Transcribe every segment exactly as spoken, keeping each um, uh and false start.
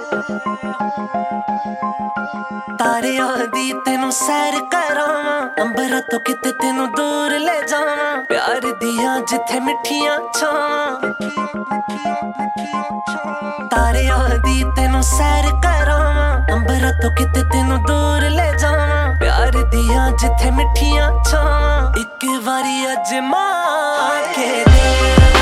ਤਾਰਿਆਂ ਦੀ ਤੈਨੂੰ ਸੈਰ ਕਰਾਵਾਂ, ਅੰਬਰਾਂ ਤੋਂ ਕਿਤੇ ਤੈਨੂੰ ਦੂਰ ਲੈ ਜਾਵਾਂ, ਪਿਆਰ ਦੀਆਂ ਜਿੱਥੇ ਮਿੱਠੀਆਂ ਛਾਵਾਂ। ਤਾਰਿਆਂ ਦੀ ਤੈਨੂੰ ਸੈਰ ਕਰਾਵਾਂ, ਅੰਬਰਾਂ ਤੋਂ ਕਿਤੇ ਤੈਨੂੰ ਦੂਰ ਲੈ ਜਾਵਾਂ, ਪਿਆਰ ਦੀਆਂ ਜਿੱਥੇ ਮਿੱਠੀਆਂ ਛਾਵਾਂ। ਇੱਕ ਵਾਰੀ ਅਜਮਾ ਕੇ ਦੇ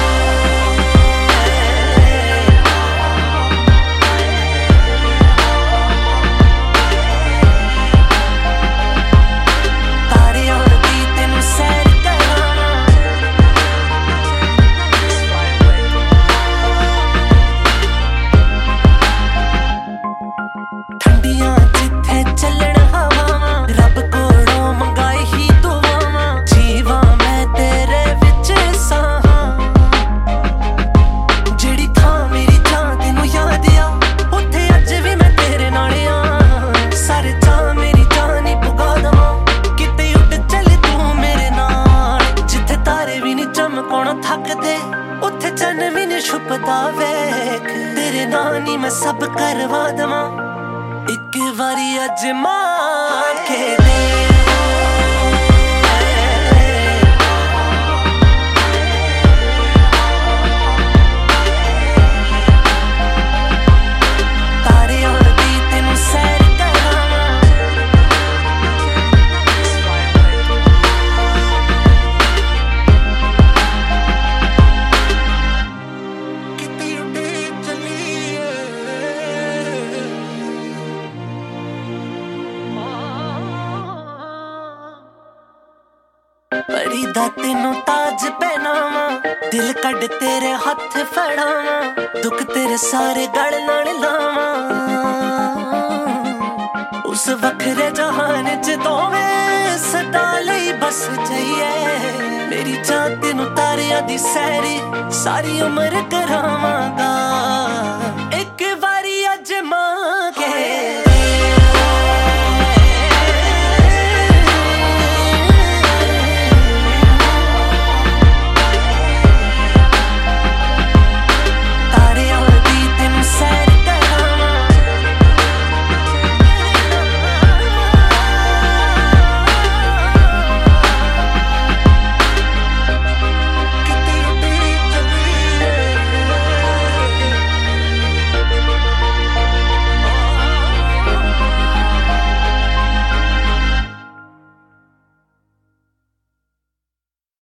ਉੱਥੇ ਚੰਨ ਵੀ ਨੀ ਛੁਪਦਾ ਵੇਖ, ਤੇਰੇ ਨਾਂ ਨੀ ਮੈਂ ਸਭ ਕਰਵਾ ਦਵਾਂ। ਇੱਕ ਵਾਰੀ ਅਜਮਾ ਕੇ ਦੇ ਪਰੀ ਦਾ ਤੈਨੂੰ ਤਾਜ ਪਹਿਨਾਵਾਂ, ਦਿਲ ਕੱਢ ਤੇਰੇ ਹੱਥ ਫੜਾਵਾਂ, ਦੁੱਖ ਤੇਰੇ ਸਾਰੇ ਗਲ ਨਾਲ ਲਾਵਾਂ। ਉਸ ਵੱਖਰੇ ਜਹਾਨ ਚ ਦੋਵੇਂ ਸਦਾ ਲਈ ਬਸ ਜਾਈਏ, ਮੇਰੀ ਜਾਨ ਤੈਨੂੰ ਤਾਰਿਆਂ ਦੀ ਸੈਰੀ ਸਾਰੀ ਉਮਰ ਕਰਾਵਾਂਗਾ।